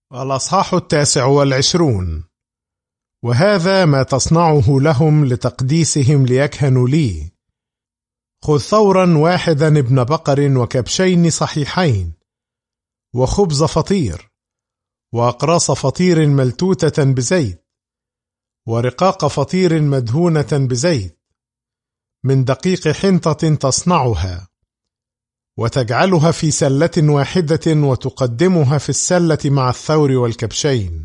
الأصحاح 29. وهذا ما تصنعه لهم لتقديسهم ليكهنوا لي: خذ ثورا واحدا ابن بقر وكبشين صحيحين وخبز فطير وأقراص فطير ملتوتة بزيت ورقاق فطير مدهونة بزيت من دقيق حنطة تصنعها، وتجعلها في سلة واحدة وتقدمها في السلة مع الثور والكبشين.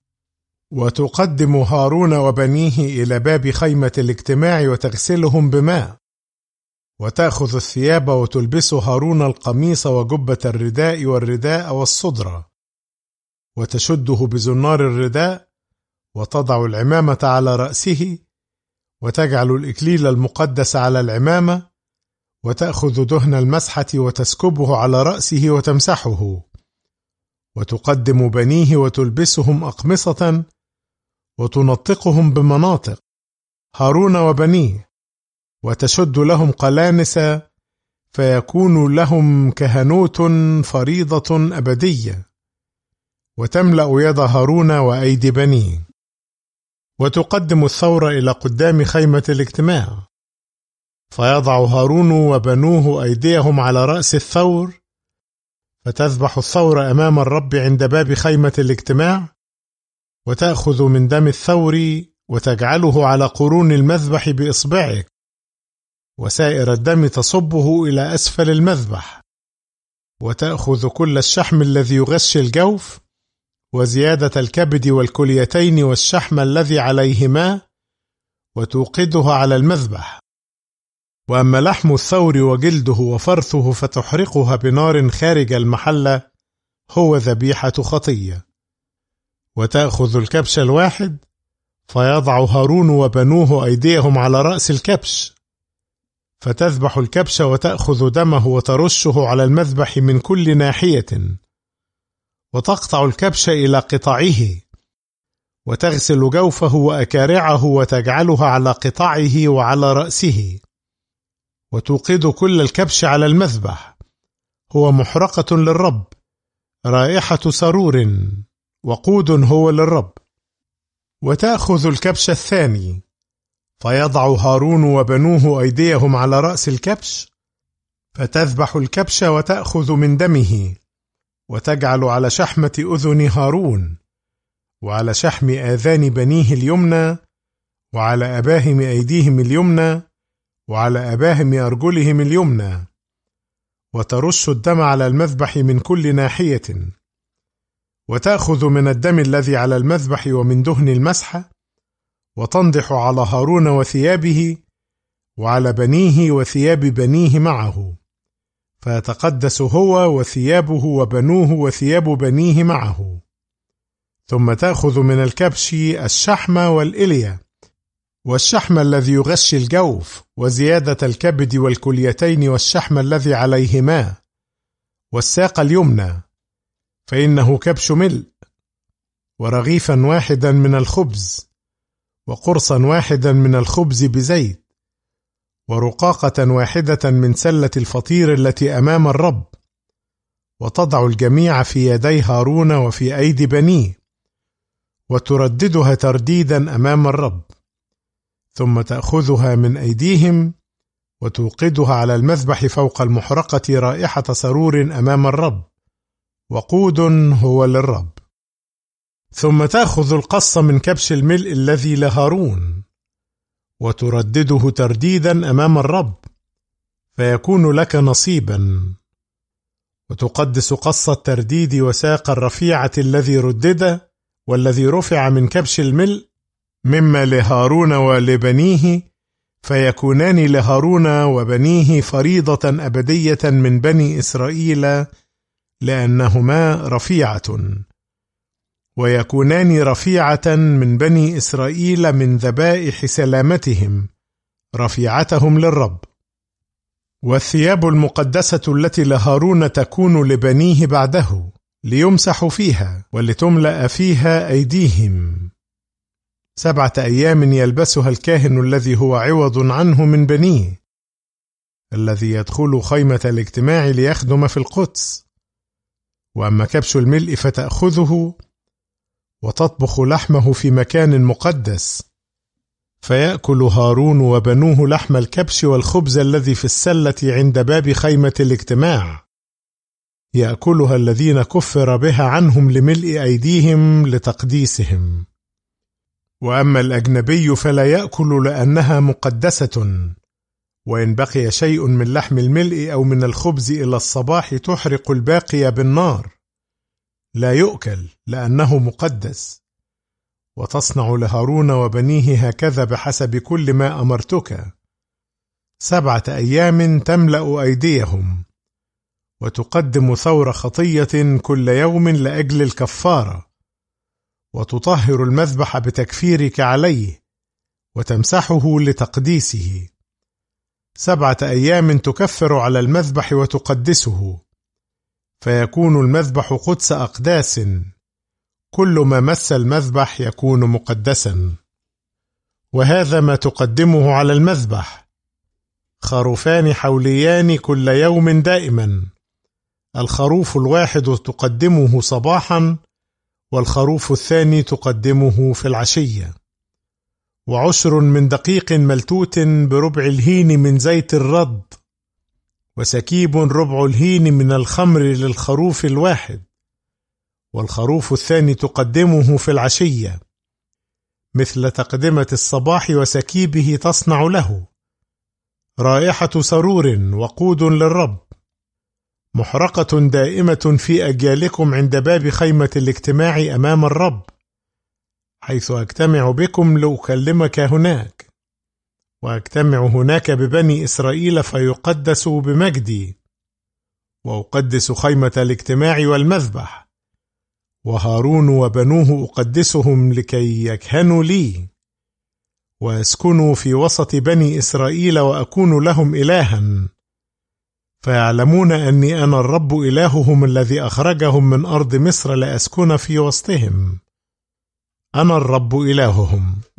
وتقدم هارون وبنيه إلى باب خيمة الاجتماع وتغسلهم بماء، وتأخذ الثياب وتلبس هارون القميص وجبة الرداء والرداء والصدرة، وتشده بزنار الرداء، وتضع العمامة على رأسه، وتجعل الإكليل المقدس على العمامة، وتأخذ دهن المسحة وتسكبه على رأسه وتمسحه، وتقدم بنيه وتلبسهم أقمصة وتنطقهم بمناطق هارون وبنيه، وتشد لهم قلانس فيكون لهم كهنوت فريضة أبدية، وتملأ يد هارون وأيدي بنيه. وتقدم الثور إلى قدام خيمة الاجتماع، فيضع هارون وبنوه أيديهم على رأس الثور، فتذبح الثور أمام الرب عند باب خيمة الاجتماع، وتأخذ من دم الثور وتجعله على قرون المذبح بإصبعك، وسائر الدم تصبه إلى أسفل المذبح، وتأخذ كل الشحم الذي يغش الجوف وزيادة الكبد والكليتين والشحم الذي عليهما، وتوقدها على المذبح. وأما لحم الثور وجلده وفرثه فتحرقها بنار خارج المحلة، هو ذبيحة خطية. وتأخذ الكبش الواحد، فيضع هارون وبنوه أيديهم على رأس الكبش، فتذبح الكبش وتأخذ دمه وترشه على المذبح من كل ناحية، وتقطع الكبش إلى قطعه، وتغسل جوفه وأكارعه وتجعلها على قطعه وعلى رأسه، وتوقد كل الكبش على المذبح، هو محرقة للرب، رائحة سرور، وقود هو للرب. وتأخذ الكبش الثاني، فيضع هارون وبنوه أيديهم على رأس الكبش، فتذبح الكبش وتأخذ من دمه، وتجعل على شحمة أذن هارون، وعلى شحم آذان بنيه اليمنى، وعلى أباهم أيديهم اليمنى، وعلى أباهم أرجلهم اليمنى، وترش الدم على المذبح من كل ناحية. وتأخذ من الدم الذي على المذبح ومن دهن المسحة، وتنضح على هارون وثيابه وعلى بنيه وثياب بنيه معه، فيتقدس هو وثيابه وبنوه وثياب بنيه معه. ثم تأخذ من الكبش الشحم والإلية والشحم الذي يغش الجوف وزيادة الكبد والكليتين والشحم الذي عليهما والساق اليمنى، فإنه كبش ملء، ورغيفا واحدا من الخبز، وقرصا واحدا من الخبز بزيت، ورقاقة واحدة من سلة الفطير التي أمام الرب، وتضع الجميع في يدي هارون وفي أيدي بنيه، وترددها ترديدا أمام الرب. ثم تأخذها من أيديهم وتوقدها على المذبح فوق المحرقة رائحة سرور أمام الرب، وقود هو للرب. ثم تأخذ القص من كبش الملء الذي لهارون، وتردده ترديدا أمام الرب، فيكون لك نصيبا. وتقدس قص الترديد وساق الرفيعة الذي ردد والذي رفع من كبش الملء مما لهارون ولبنيه، فيكونان لهارون وبنيه فريضة أبدية من بني إسرائيل، لأنهما رفيعة، ويكونان رفيعة من بني إسرائيل من ذبائح سلامتهم، رفيعتهم للرب. والثياب المقدسة التي لهارون تكون لبنيه بعده، ليمسحوا فيها ولتملأ فيها أيديهم. 7 أيام يلبسها الكاهن الذي هو عوض عنه من بنيه، الذي يدخل خيمة الاجتماع ليخدم في القدس. وأما كبش الملء فتأخذه وتطبخ لحمه في مكان مقدس، فيأكل هارون وبنوه لحم الكبش والخبز الذي في السلة عند باب خيمة الاجتماع، يأكلها الذين كفر بها عنهم لملء أيديهم لتقديسهم. وأما الأجنبي فلا يأكل لأنها مقدسة، وإن بقي شيء من لحم الملء أو من الخبز إلى الصباح تحرق الباقي بالنار، لا يؤكل لأنه مقدس. وتصنع لهارون وبنيه هكذا بحسب كل ما أمرتك، 7 أيام تملأ أيديهم، وتقدم ثور خطية كل يوم لأجل الكفارة، وتطهر المذبح بتكفيرك عليه، وتمسحه لتقديسه. 7 أيام تكفر على المذبح وتقدسه، فيكون المذبح قدس أقداس، كل ما مس المذبح يكون مقدسا. وهذا ما تقدمه على المذبح: خروفان حوليان كل يوم دائما، الخروف الواحد تقدمه صباحا، والخروف الثاني تقدمه في العشية. و10 من دقيق ملتوت بربع الهين من زيت الرد، وسكيب ربع الهين من الخمر للخروف الواحد، والخروف الثاني تقدمه في العشية، مثل تقدمة الصباح وسكيبه تصنع له، رائحة سرور وقود للرب، محرقة دائمة في أجيالكم عند باب خيمة الاجتماع أمام الرب، حيث أجتمع بكم لأكلمك هناك، وأجتمع هناك ببني إسرائيل فيقدسوا بمجدي، وأقدس خيمة الاجتماع والمذبح، وهارون وبنوه أقدسهم لكي يكهنوا لي، وأسكنوا في وسط بني إسرائيل وأكون لهم إلها، فيعلمون أني أنا الرب إلههم الذي أخرجهم من أرض مصر لأسكن في وسطهم، أنا الرب إلههم.